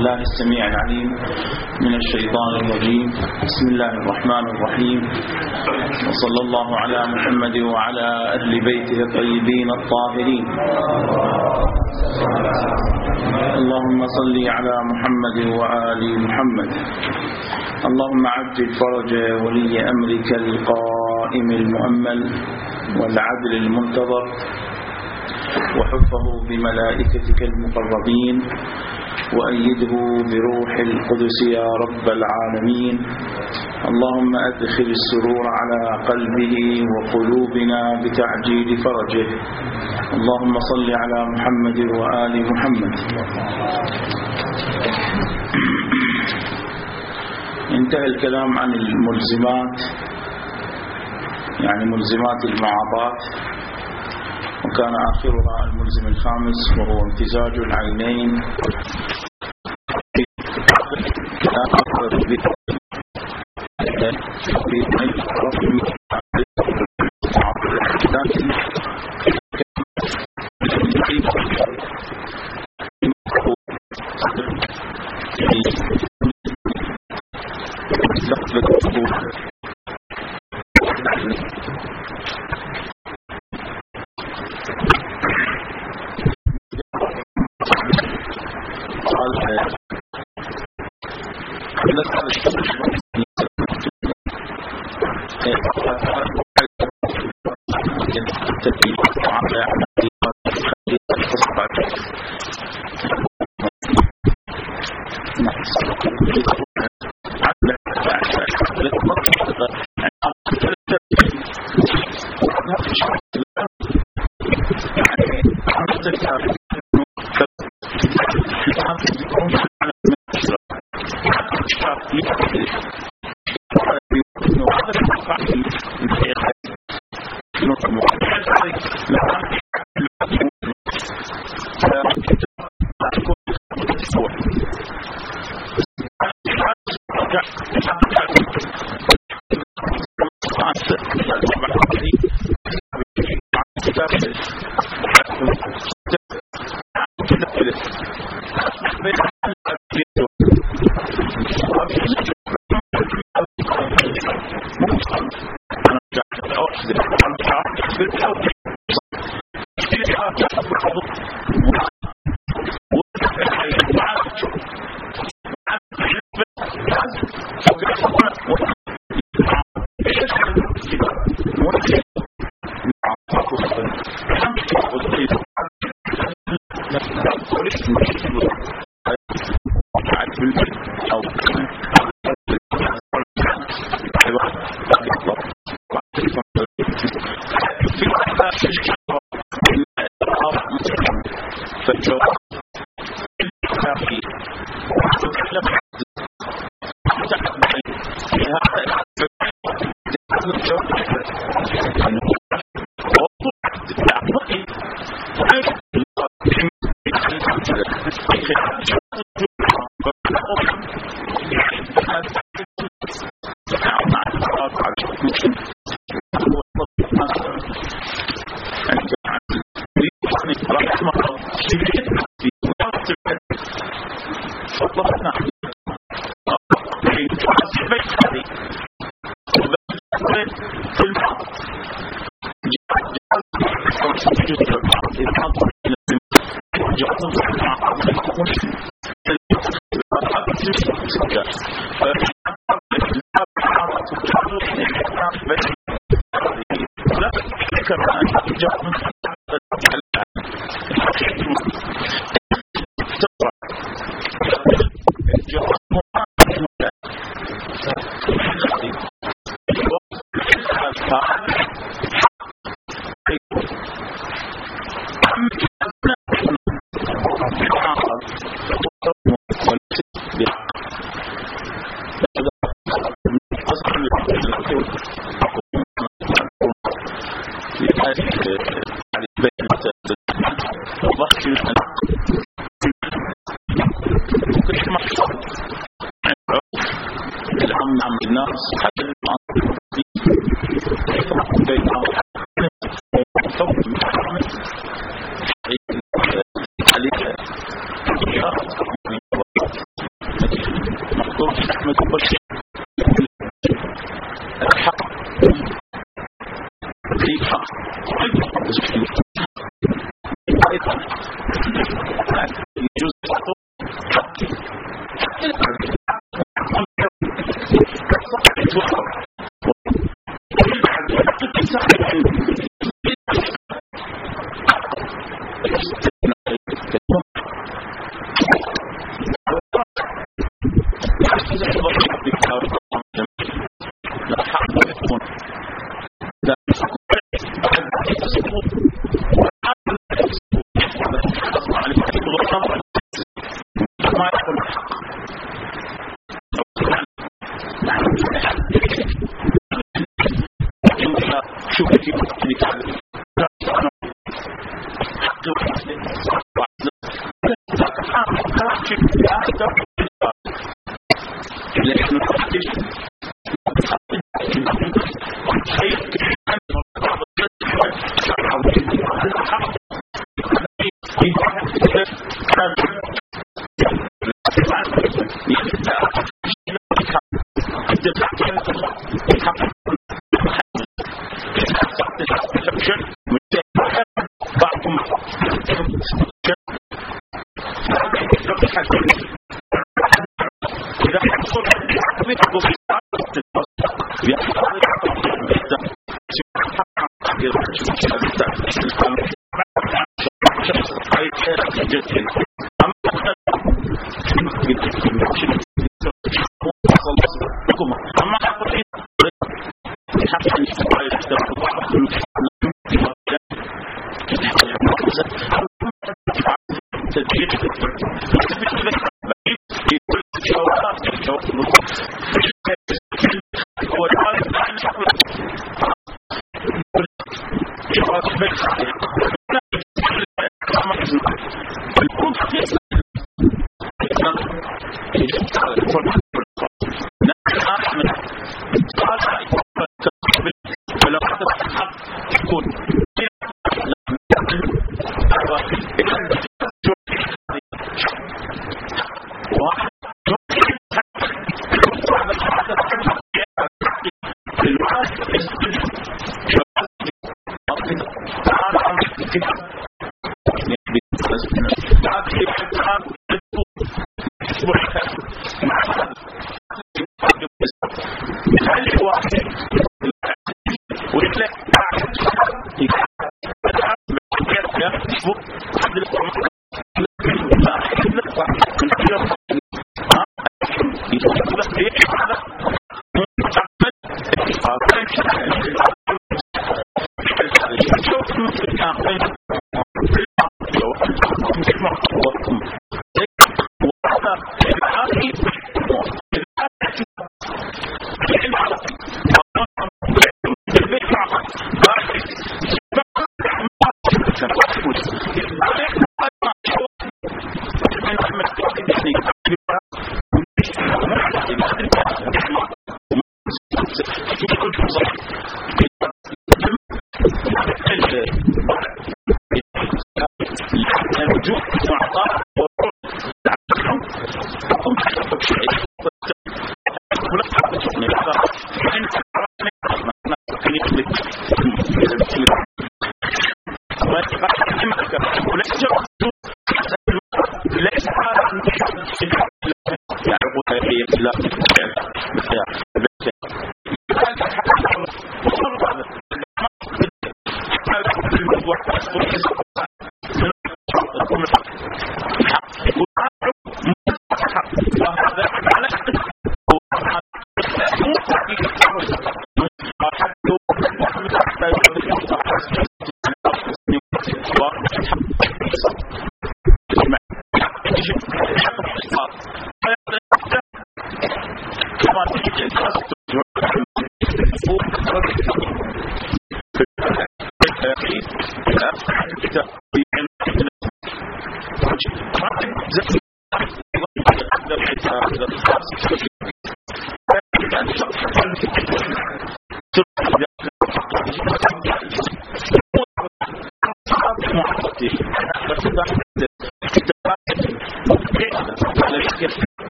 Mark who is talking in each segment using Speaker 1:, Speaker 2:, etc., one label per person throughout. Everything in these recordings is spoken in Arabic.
Speaker 1: بالله السميع العليم من الشيطان الرجيم. بسم الله الرحمن الرحيم، وصلى الله على محمد وعلى أهل بيته الطيبين الطاهرين. اللهم صل على محمد وآل محمد. اللهم عجل فرج ولي أمرك القائم المؤمل والعدل المنتظر، وحفه بملائكتك المقربين، وأيده بروح القدس يا رب العالمين. اللهم أدخل السرور على قلبه وقلوبنا بتعجيل فرجه. اللهم صل على محمد وآل محمد. انتهى الكلام عن الملزمات، يعني ملزمات المعاطاة، وكان آخرها الملزم الخامس وهو امتزاج العينين. أحمد الحق في حق يجوز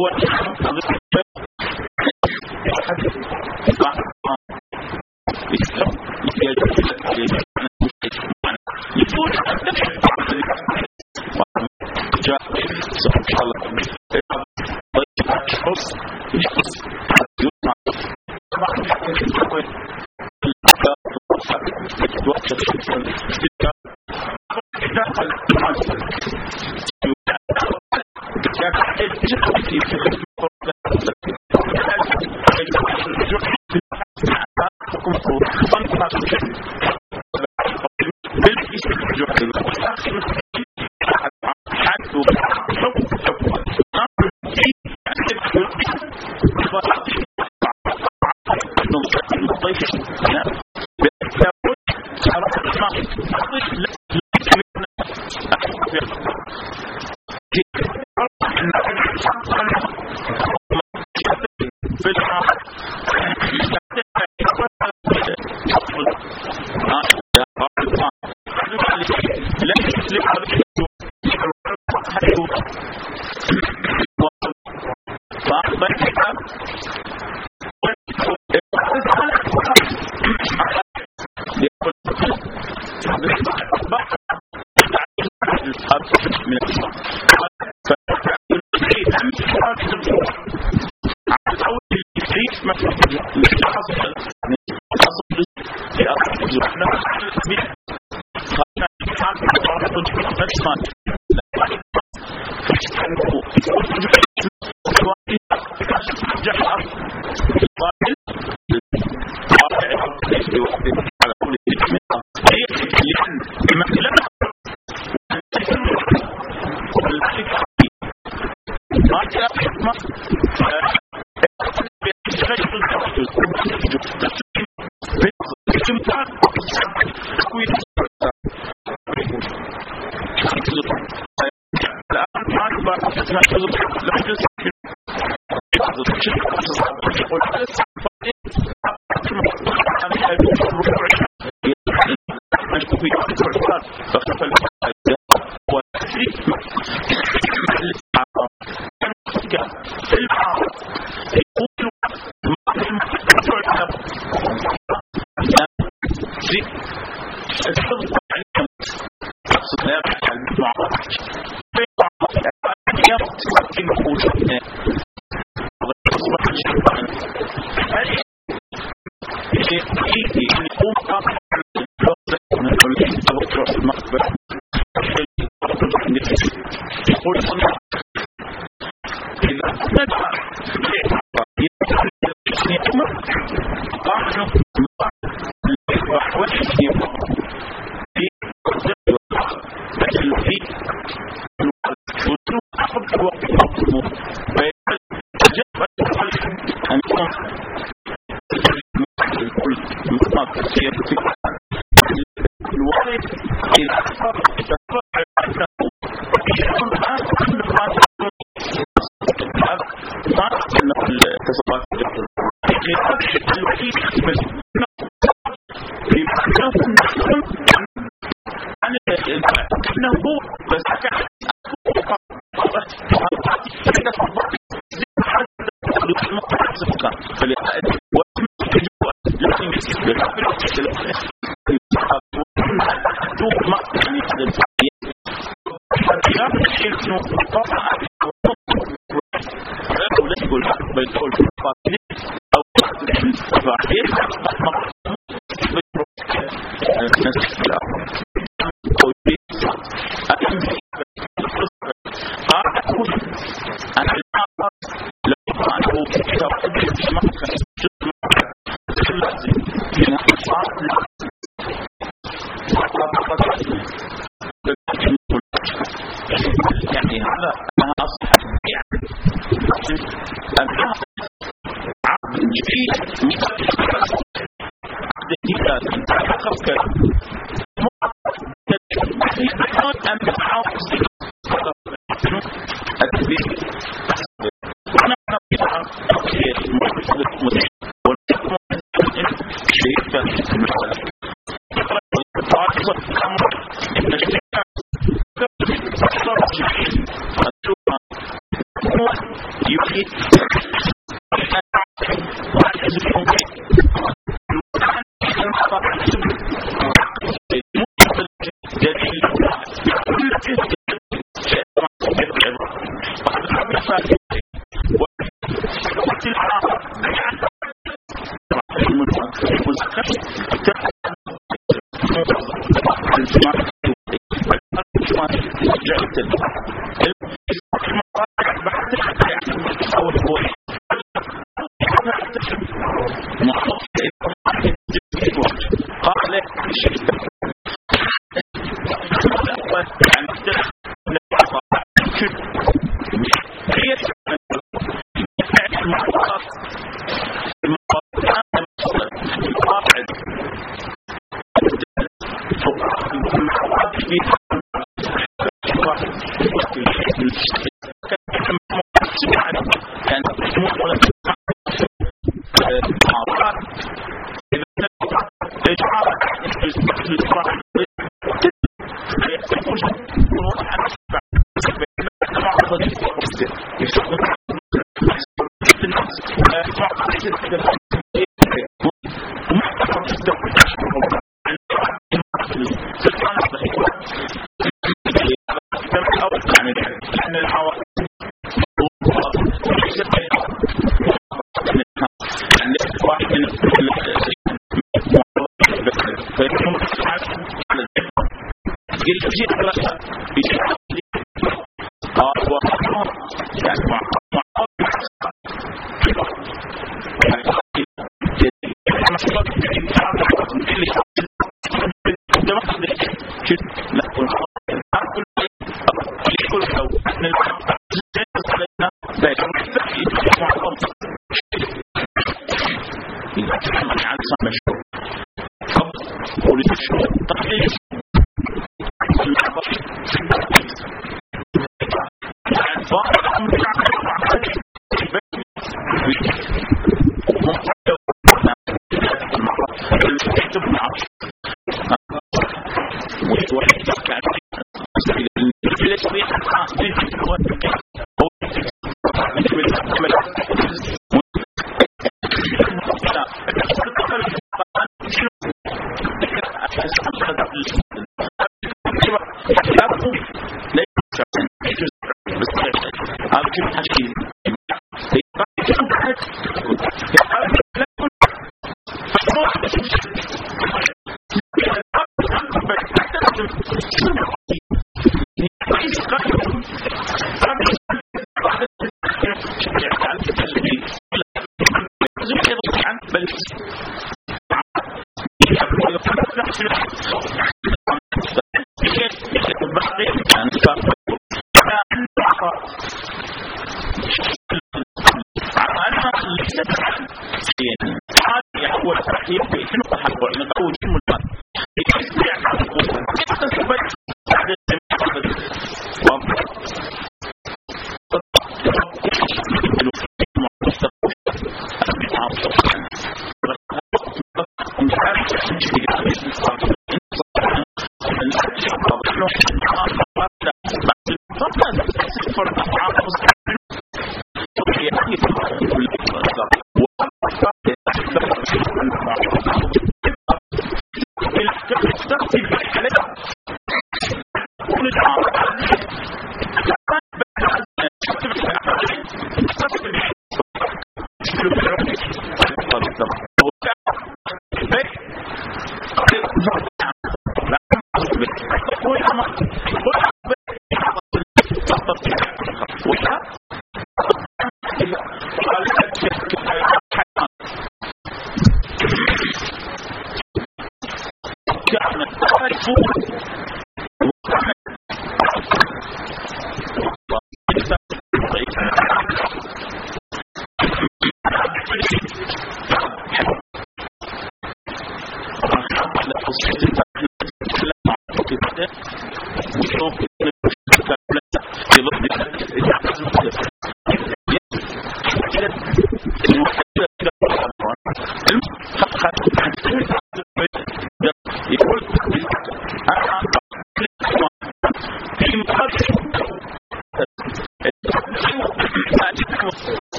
Speaker 1: You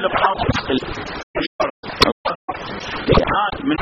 Speaker 1: هذا بعض من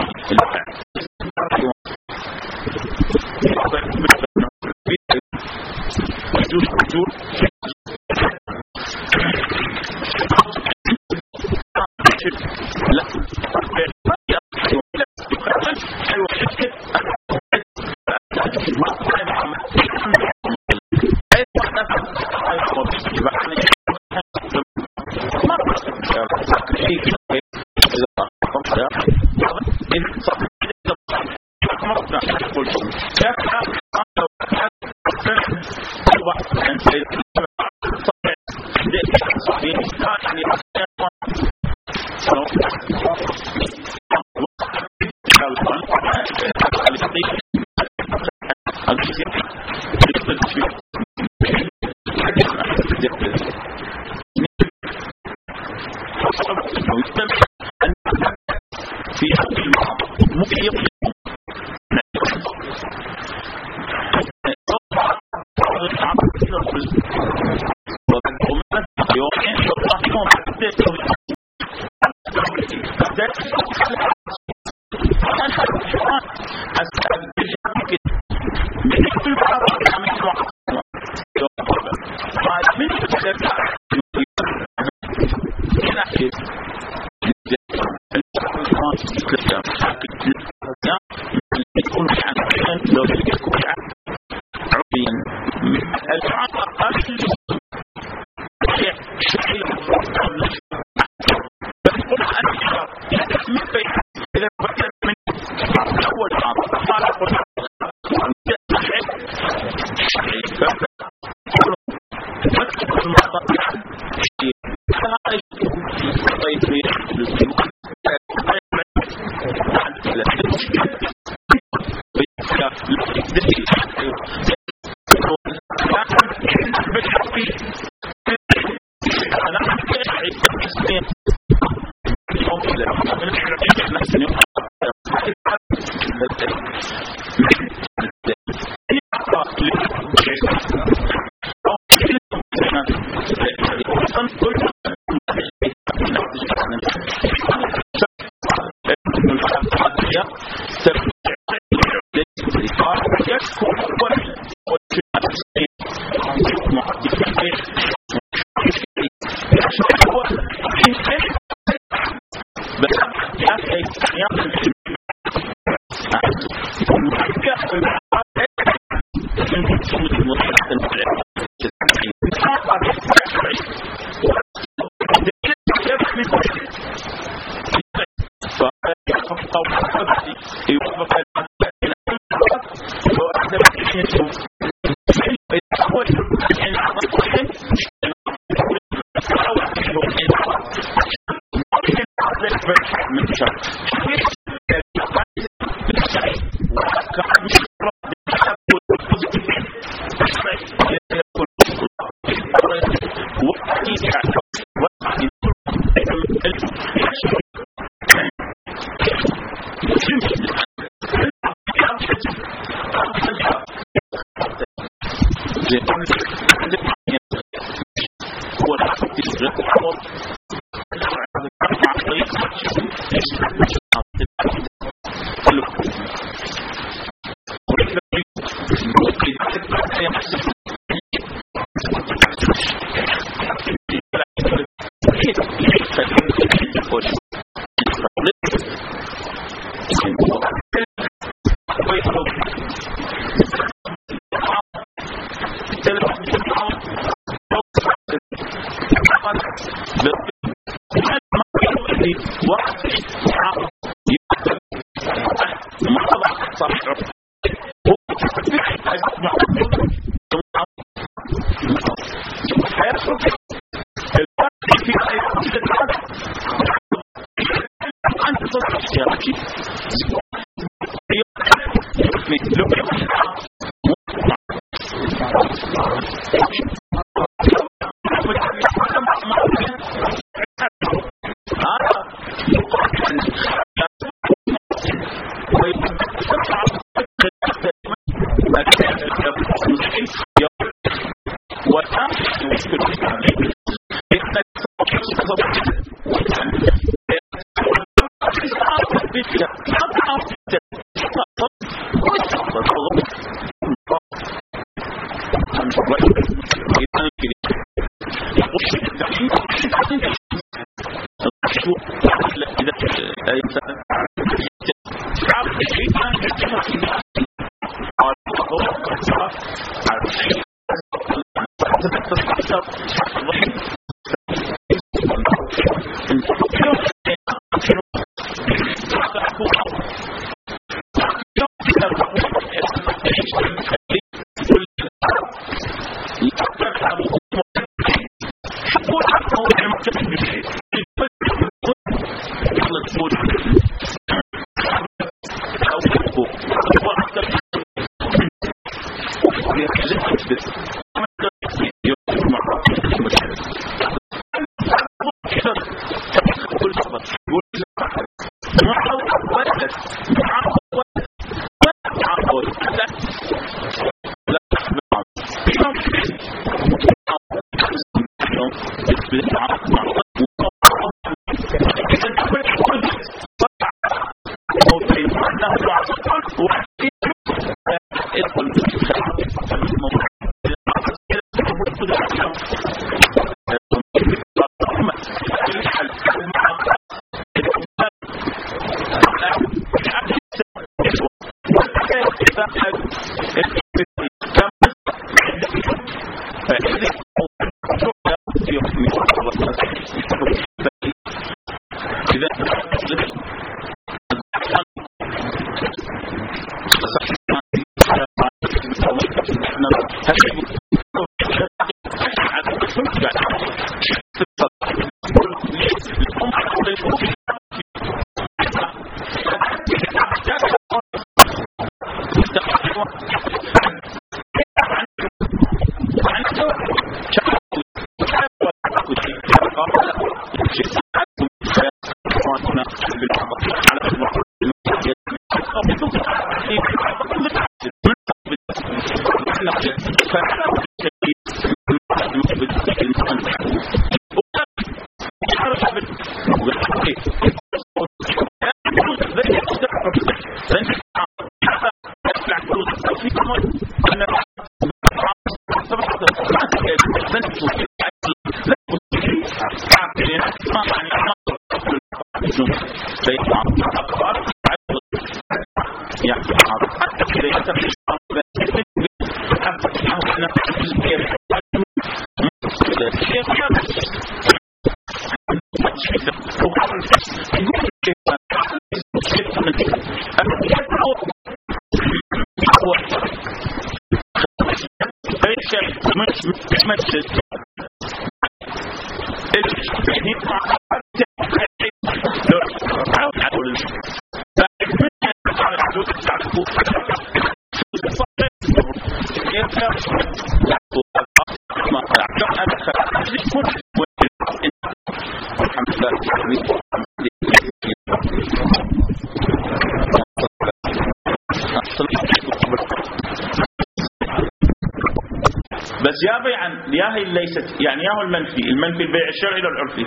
Speaker 1: بس يا بيعا يا هي ليست يعني يا هو المنفي البيع الشرعي ولا العرفي؟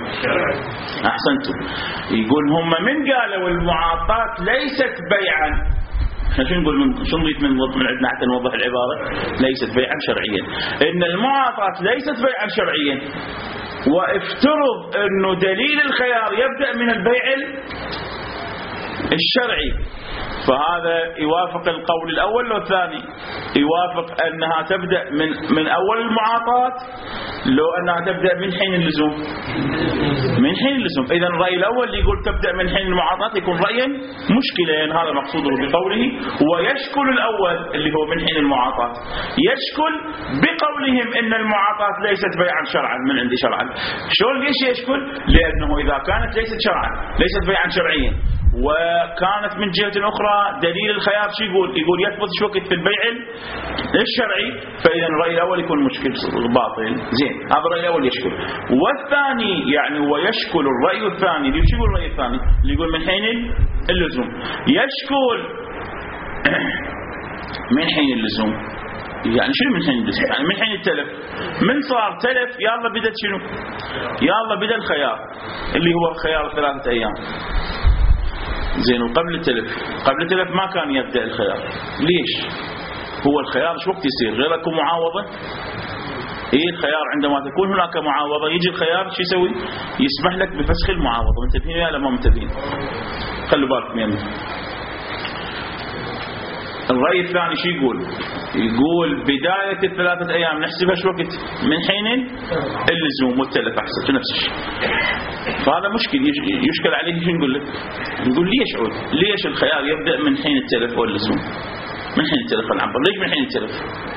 Speaker 1: احسنتم. يقول هم من قالوا المعاطاة ليست بيعا، احنا شو نقول شو نضيف من عندنا حتى نوضح العبارة؟ ليست بيعا شرعيا. ان المعاطاة ليست بيعا شرعيا، وافترض انه دليل الخيار يبدأ من البيع الشرعي، فهذا يوافق القول الأول لو الثاني؟ يوافق أنها تبدأ من أول المعاطاة لو أنها تبدأ من حين اللزوم. من حين اللزوم. إذن الرأي الأول اللي يقول تبدأ من حين المعاطاة يكون رأيا مشكلة، يعني هذا مقصوده بقوله ويشكل الأول اللي هو من حين المعاطاة، يشكل بقولهم إن المعاطاة ليست بيعا شرعا من عندي شرعا. شلون ليش يشكل؟ لأنه إذا كانت ليست شرعا ليست بيعا شرعيا وكانت من جهة أخرى دليل الخيار شو يقول يثبت شو وقت في البيع الشرعي، فإذا الرأي الأول يكون مشكل باطل. زين، هذا الرأي الأول يشكل. والثاني يعني هو يشكل الرأي الثاني اللي شو يقول الرأي الثاني اللي يقول من حين اللزوم، يشكل من حين اللزوم. يعني شنو من حين اللزوم؟ يعني من حين التلف، من صار تلف يلا بدأت شنو؟ يلا بدأ الخيار اللي هو خيار 3 أيام. زين، وقبل التلف ما كان يبدأ الخيار. ليش؟ هو الخيار شو وقت يصير؟ غير اكو معاوضة إيه الخيار عندما تكون هناك معاوضة يجي الخيار شو يسوي؟ يسمح لك بفسخ المعاوضة. منتبهين ولا ما منتبهين؟ خلوا بالكم يمين. الرأي الثاني شو يقول؟ يقول بداية الثلاثة أيام نحسبها شو وقت؟ من حين اللزوم والتلف أحسن نفس الشيء. فهذا مشكل يشكل عليه. شو نقول له؟ نقول ليش عود؟ ليش الخيار يبدأ من حين التلف واللزوم؟ من حين التلف والعنبر. ليش من حين التلف؟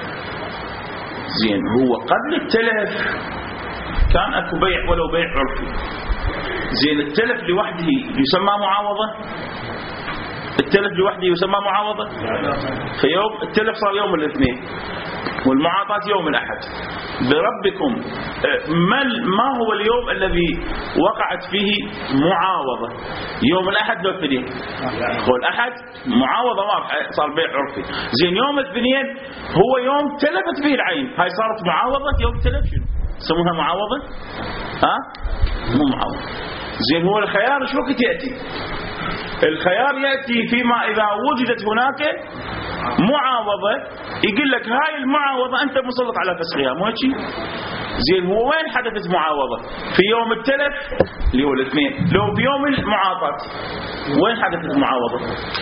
Speaker 1: زين هو قبل التلف كان اكو بيع ولو بيع عرفي. زين التلف لوحده يسمى معاوضة؟ التلف لوحده يسمى معاوضة؟ فيوم التلف صار يوم الاثنين والمعاطاة يوم الأحد. بربكم ما هو اليوم الذي وقعت فيه معاوضة؟ يوم الأحد لو الاثنين؟ هو الأحد معاوضة واضحة صار بيع عرفي. زين يوم الاثنين هو يوم تلفت فيه العين، هاي صارت معاوضة. يوم تلف شنو يسمونها معاوضة؟ مو معاوضة. زين هو الخيار شو وقت يأتي؟ الخيار يأتي فيما إذا وجدت هناك معاوضة. يقول لك هاي المعاوضة أنت مسلط على فسخها، مو هيك؟ زين هو وين حدثت معاوضة؟ في يوم التلف اللي هو الاثنين. لو في يوم المعاطاة وين حدثت معاوضة؟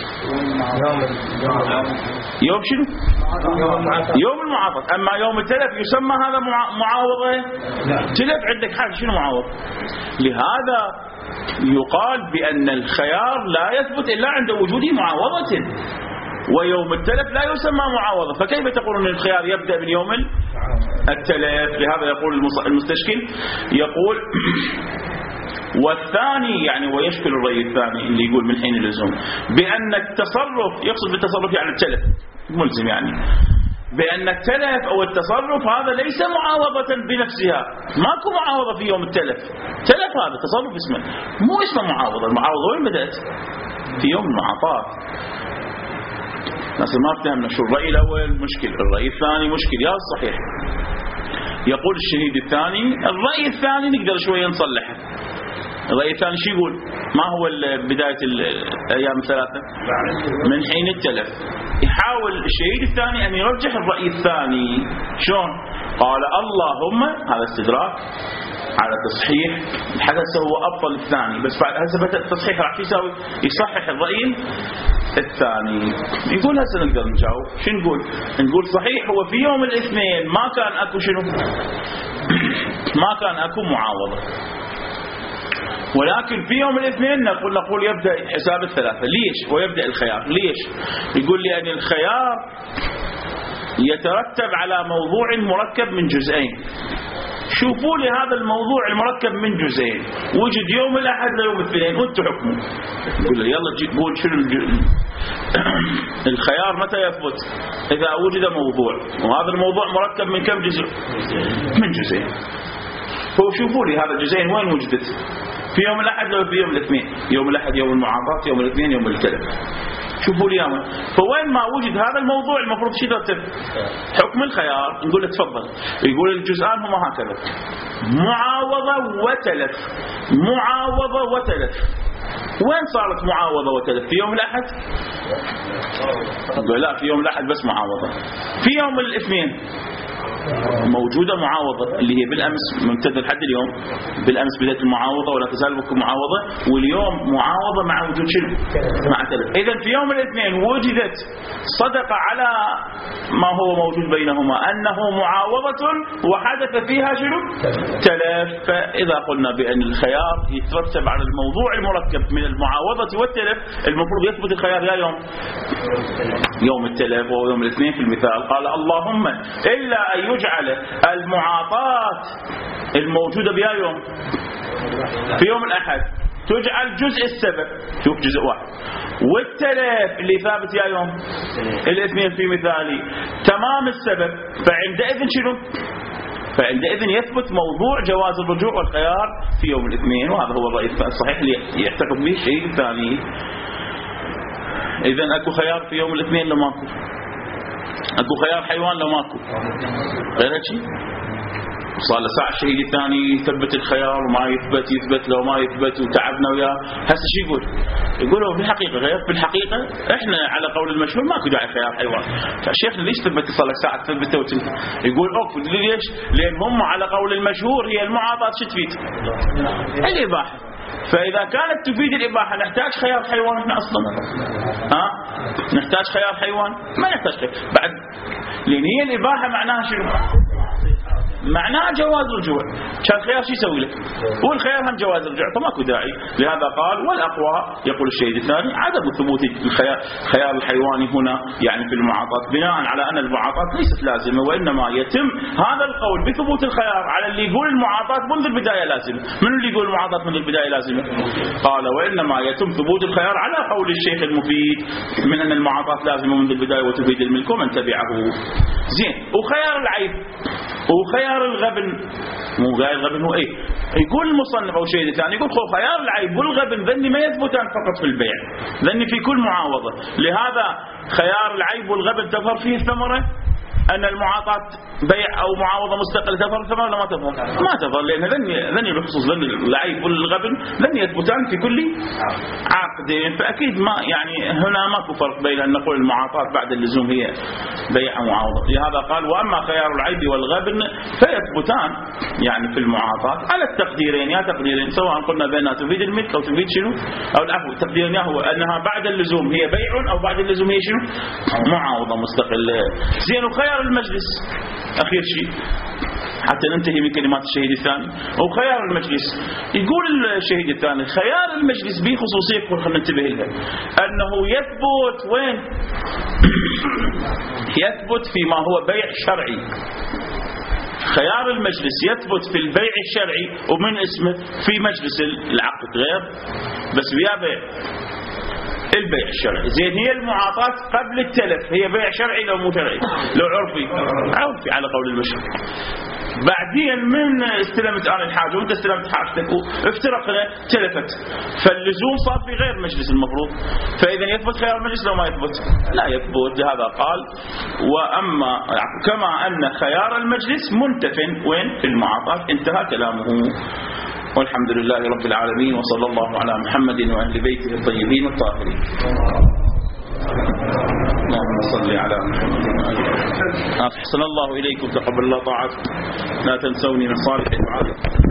Speaker 1: يوم شنو؟ يوم المعاطاة. أما يوم التلف يسمى هذا معاوضة؟ تلف عندك حاجة شنو معاوضة؟ لهذا يقال بأن الخيار لا يثبت إلا عند وجود معاوضة، ويوم التلف لا يسمى معاوضة. فكيف تقولون أن الخيار يبدأ من يوم التلف؟ لهذا يقول المستشكل يقول والثاني يعني ويشكل الرأي الثاني اللي يقول من حين اللزوم بأن التصرف، يقصد بالتصرف يعني التلف ملزم، يعني بأن التلف أو التصرف هذا ليس معاوضة بنفسها. ماكو معاوضة في يوم التلف. تلف هذا تصرف اسمه، مو اسمه معاوضة. المعاوضة وين بدأت؟ في يوم المعاطاة. ناس ما فهمنا شو الرأي الأول مشكل، الرأي الثاني مشكل. يا صحيح يقول الشهيد الثاني. الرأي الثاني نقدر شوية نصلحه. الرأي الثاني شو يقول؟ ما هو بداية الأيام الثلاثة؟ من حين التلف. يحاول الشهيد الثاني أن يرجح الرأي الثاني. شلون؟ قال اللهم، هذا استدراك على تصحيح الحدث هو أفضل الثاني، بس بعد هسه بدأ التصحيح راح يساوي يصحح الرأي الثاني. يقول هسه نقدر نجاوب. شو نقول؟ نقول صحيح هو في يوم الاثنين ما كان أكو شنو؟ ما كان أكو معاوضة، ولكن في يوم الاثنين نقول يبدأ حساب الثلاثة. ليش؟ ويبدأ الخيار. ليش؟ يقول لي أن الخيار يترتب على موضوع مركب من جزئين. شوفوا لي هذا الموضوع المركب من جزئين وجد يوم الأحد ليوم الاثنين وانتم حكموا. يقول لي يلا قول شنو الخيار متى يثبت؟ إذا وجد موضوع، وهذا الموضوع مركب من كم جزء؟ من جزئين. فشوفوا لي هذا الجزئين وين وجدت؟ في يوم الأحد لو في يوم الاثنين؟ يوم الأحد يوم المعاطاة، يوم الاثنين يوم التلف. شوفوا لي يوم. فوين ما وجد هذا الموضوع المفروض شو يرتب؟ حكم الخيار. نقول له تفضل. يقول الجزئان هما هكذا: معاوضة وتلف. معاوضة وتلف. وين صارت معاوضة وتلف؟ في يوم الأحد؟ يقول لا، في يوم الأحد بس معاوضة. في يوم الاثنين موجودة معاوضة اللي هي بالأمس ممتدة لحد اليوم. بالأمس بدأت المعاوضة ولا تزال بكم معاوضة، واليوم معاوضة مع وجود شنو؟ مع تلف. إذن في يوم الاثنين وجدت صدق على ما هو موجود بينهما أنه معاوضة وحدث فيها شنو؟ تلف. فإذا قلنا بأن الخيار يترتب على الموضوع المركب من المعاوضة والتلف، المفروض يثبت الخيار يا يوم التلف ويوم الاثنين في المثال. قال اللهم إلا أن يجعل المعاطاة الموجودة بها يوم في يوم الأحد تجعل جزء السبب، شوف جزء واحد، والتلف اللي ثابت يا يوم الاثنين في مثالي تمام السبب. فعندئذ شنو؟ فعندئذ يثبت موضوع جواز الرجوع والخيار في يوم الاثنين، وهذا هو الرأي الصحيح اللي يعتقد به الشيء الثاني. إذن أكو خيار في يوم الاثنين لو ماكو؟ أكو خيار حيوان لو ماكو؟ غير شيء صار له ساعة الشهيد الثاني يثبت الخيار وما يثبت لو ما يثبت وتعبنا وياه. هسه شو يقول هو في الحقيقة احنا على قول المشهور ماكو داعي خيار حيوان. فالشيخ ليش ثبت صار لك ساعة تثبته يقول ليش؟ لأن هم على قول المشهور هي المعاطاة شو تفيد؟ الإباحة. فإذا كانت تفيد الإباحة نحتاج خيار حيوان احنا أصلا؟ نحتاج خيار حيوان؟ ما نحتاج خيار بعد، لأن هي الإباحة معناها شنو؟ معناه جواز رجوع. كان خيار شو يسوي لك؟ والخيار هم جواز رجوع، فماكو داعي. لهذا قال والأقوى يقول الشهيد الثاني عدم ثبوت خيار الحيواني هنا يعني في المعاطاة، بناء على أن المعاطاة ليست لازمة، وإنما يتم هذا القول بثبوت الخيار على اللي يقول المعاطاة منذ البداية لازمة. من اللي يقول المعاطاة منذ البداية لازمة؟ قال وإنما يتم ثبوت الخيار على قول الشيخ المفيد من أن المعاطاة لازمة منذ البداية وتفيد الملك ومن تبعه. زين. وخيار العيب وخيار الغبن، مو غير الغبن هو ايه؟ يقول المصنف او شيء ثاني يقول خيار العيب والغبن ذني ما يثبتان فقط في البيع، ذني في كل معاوضة. لهذا خيار العيب والغبن تظهر فيه الثمرة، أن المعاطاة بيع أو معاوضة مستقلة تظهر الثمرة ولا ما تظهر؟ ما تظهر، لأن ذني بخصوص ذني العيب والغبن ذني يثبتان في كل عقد. فأكيد ما يعني هنا ماكو فرق بين أن نقول المعاطاة بعد اللزوم هي بيع أو معاوضة. لهذا قال وأما خيار العيب والغبن فيثبتان يعني في المعاطاة على التقديرين، يا تقديرين سواء قلنا بأنها تفيد الملك أو تفيد شنو أو العفو. التقديرين هو أنها بعد اللزوم هي بيع أو بعد اللزوم هي شنو معاوضة مستقلة. زين. وخيار المجلس أخير شيء حتى ننتهي من كلمات الشهيد الثاني. وخيار المجلس يقول الشهيد الثاني خيار المجلس به خصوصية خلينا ننتبه لها، أنه يثبت وين؟ يثبت فيما هو بيع شرعي. خيار المجلس يثبت في البيع الشرعي ومن اسمه في مجلس العقد غير بس ويا بيع البيع الشرعي. زين. هي المعاطاة قبل التلف هي بيع شرعي لو مو شرعي؟ لو عرفي على قول المشهور. بعدين من استلمت انا الحاجه وانت استلمت حاجتك وافترقنا تلفت، فاللزوم صار في غير مجلس المفروض، فاذا يثبت خيار المجلس لو ما يثبت لا يثبت. لهذا قال واما كما ان خيار المجلس منتف وين؟ في المعاطاة. انتهى كلامه. والحمد لله رب العالمين وصلى الله على محمد وأهل بيته الطيبين الطاهرين. اللهم صل على محمد. أحسن الله إليكم، تقبل الله طاعتكم، لا تنسوني من صالح دعائكم.